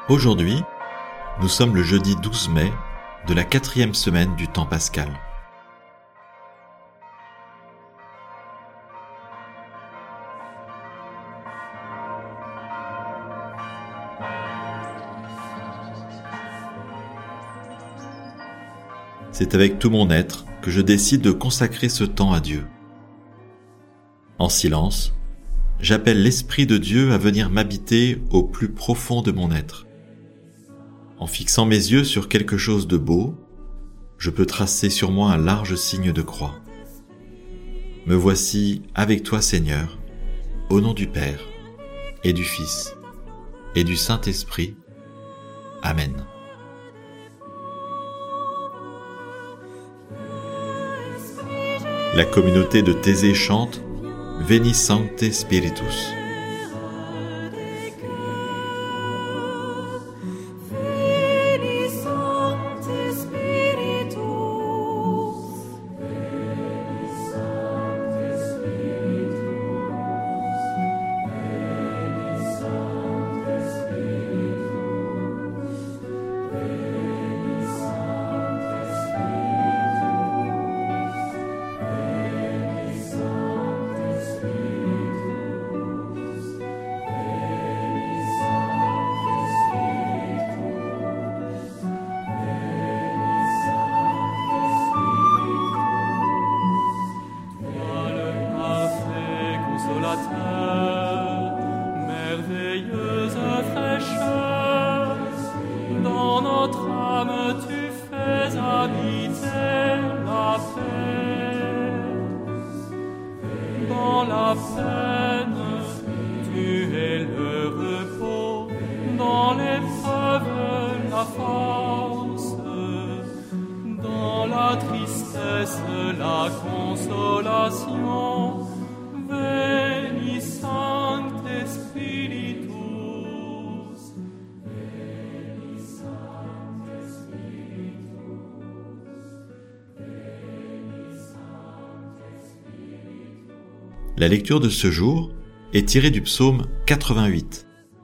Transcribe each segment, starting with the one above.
Aujourd'hui, nous sommes le jeudi 12 mai de la 4e semaine du temps pascal. C'est avec tout mon être que je décide de consacrer ce temps à Dieu. En silence, j'appelle l'Esprit de Dieu à venir m'habiter au plus profond de mon être. En fixant mes yeux sur quelque chose de beau, je peux tracer sur moi un large signe de croix. Me voici avec toi, Seigneur, au nom du Père, et du Fils, et du Saint-Esprit. Amen. La communauté de Thésée chante « Veni Sancte Spiritus ». Merveilleuse fraîcheur, dans notre âme tu fais habiter la paix. Dans la peine, tu es le repos, dans l'épreuve, la force, dans la tristesse, la consolation. Veni Sancte Spiritus, Veni Sancte Spiritus, Veni Sancte Spiritus. La lecture de ce jour est tirée du psaume 88.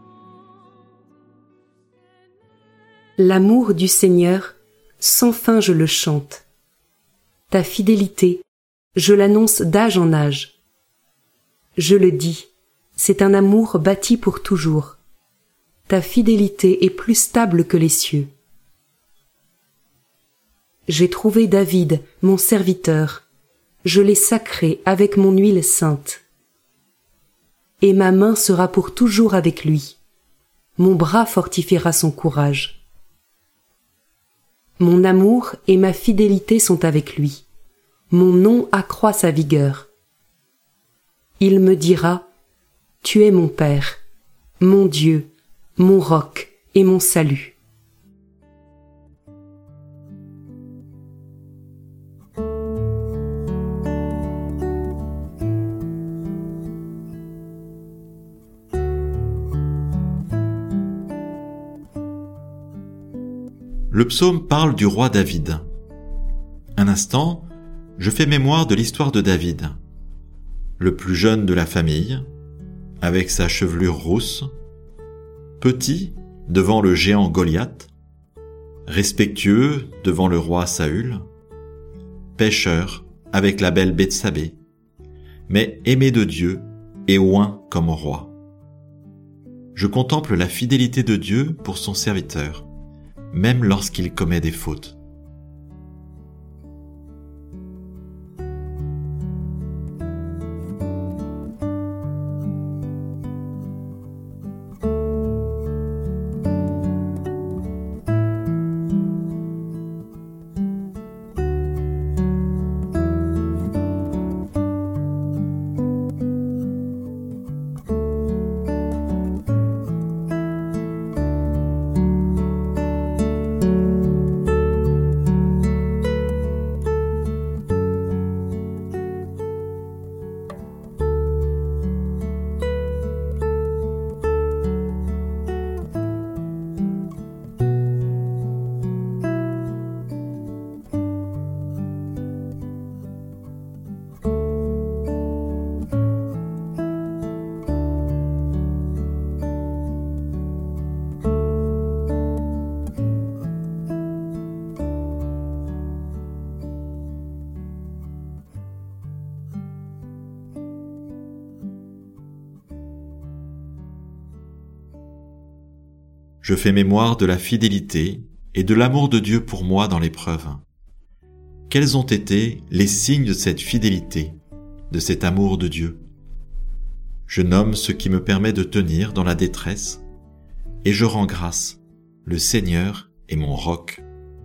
L'amour du Seigneur, sans fin je le chante. Ta fidélité, je l'annonce d'âge en âge. Je le dis, c'est un amour bâti pour toujours. Ta fidélité est plus stable que les cieux. J'ai trouvé David, mon serviteur. Je l'ai sacré avec mon huile sainte. Et ma main sera pour toujours avec lui. Mon bras fortifiera son courage. Mon amour et ma fidélité sont avec lui. Mon nom accroît sa vigueur. Il me dira, tu es mon Père, mon Dieu, mon roc et mon salut. Le psaume parle du roi David. Un instant, je fais mémoire de l'histoire de David. Le plus jeune de la famille, avec sa chevelure rousse, petit devant le géant Goliath, respectueux devant le roi Saül, pécheur avec la belle Bethsabée, mais aimé de Dieu et oint comme roi. Je contemple la fidélité de Dieu pour son serviteur, même lorsqu'il commet des fautes. je fais mémoire de la fidélité et de l'amour de Dieu pour moi dans l'épreuve. Quels ont été les signes de cette fidélité, de cet amour de Dieu? Je nomme ce qui me permet de tenir dans la détresse, et je rends grâce. Le Seigneur est mon roc.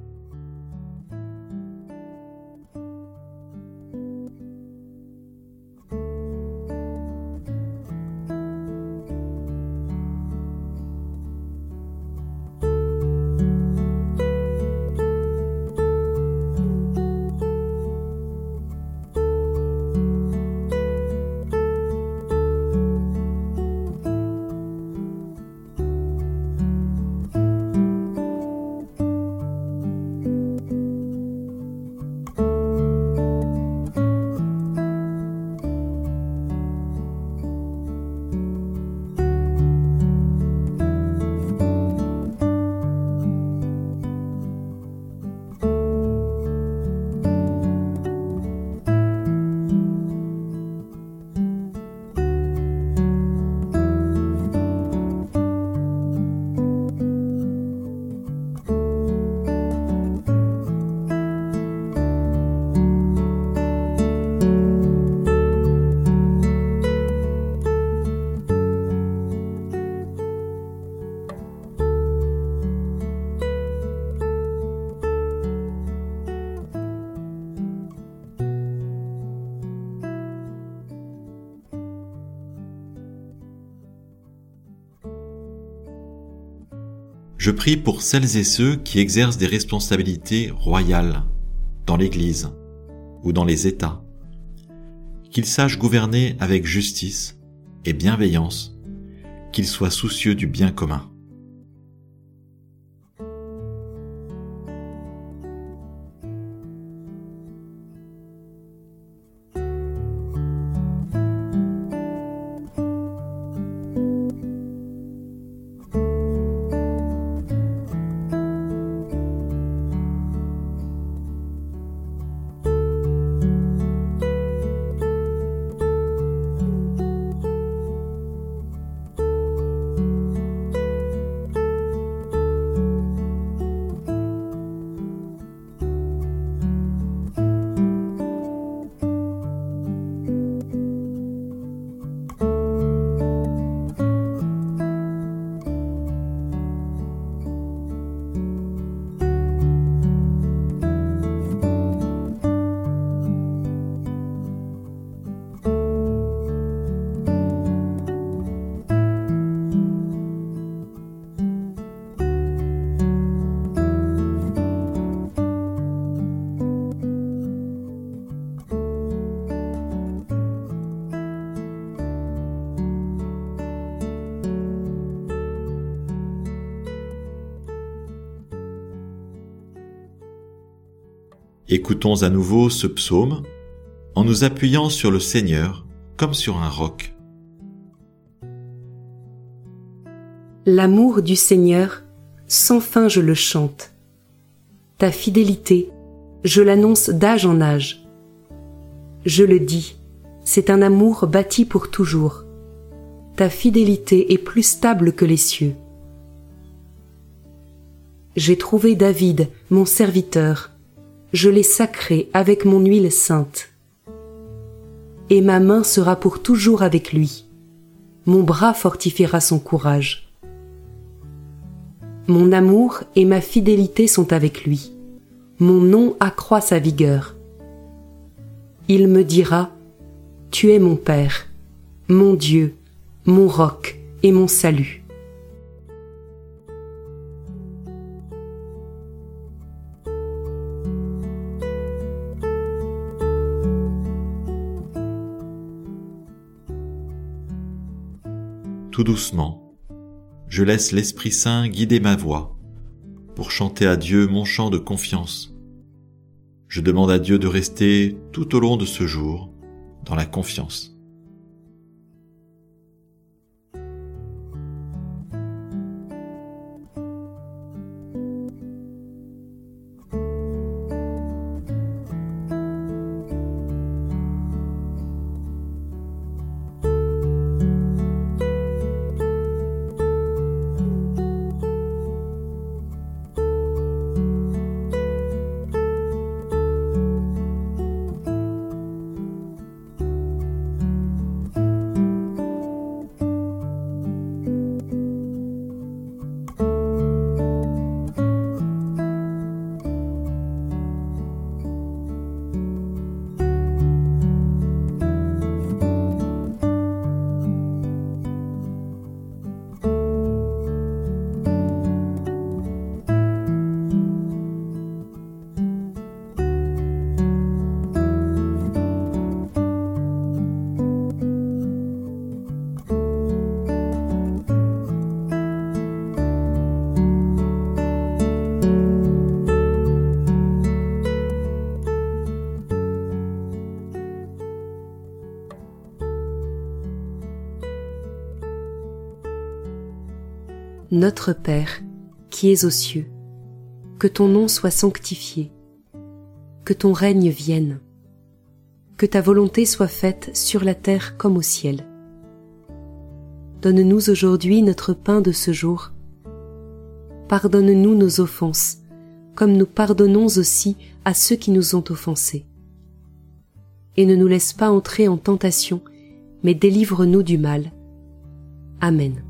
Je prie pour celles et ceux qui exercent des responsabilités royales dans l'Église ou dans les États, qu'ils sachent gouverner avec justice et bienveillance, qu'ils soient soucieux du bien commun. Écoutons à nouveau ce psaume en nous appuyant sur le Seigneur comme sur un roc. L'amour du Seigneur, sans fin je le chante. Ta fidélité, je l'annonce d'âge en âge. Je le dis, c'est un amour bâti pour toujours. Ta fidélité est plus stable que les cieux. J'ai trouvé David, mon serviteur. Je l'ai sacré avec mon huile sainte. Et ma main sera pour toujours avec lui. Mon bras fortifiera son courage. Mon amour et ma fidélité sont avec lui. Mon nom accroît sa vigueur. Il me dira, tu es mon Père, mon Dieu, mon roc et mon salut. Tout doucement, je laisse l'Esprit Saint guider ma voix pour chanter à Dieu mon chant de confiance. Je demande à Dieu de rester tout au long de ce jour dans la confiance. Notre Père, qui es aux cieux, que ton nom soit sanctifié, que ton règne vienne, que ta volonté soit faite sur la terre comme au ciel. Donne-nous aujourd'hui notre pain de ce jour. Pardonne-nous nos offenses, comme nous pardonnons aussi à ceux qui nous ont offensés. Et ne nous laisse pas entrer en tentation, mais délivre-nous du mal. Amen.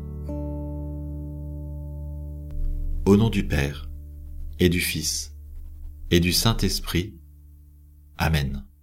Au nom du Père, et du Fils, et du Saint-Esprit. Amen.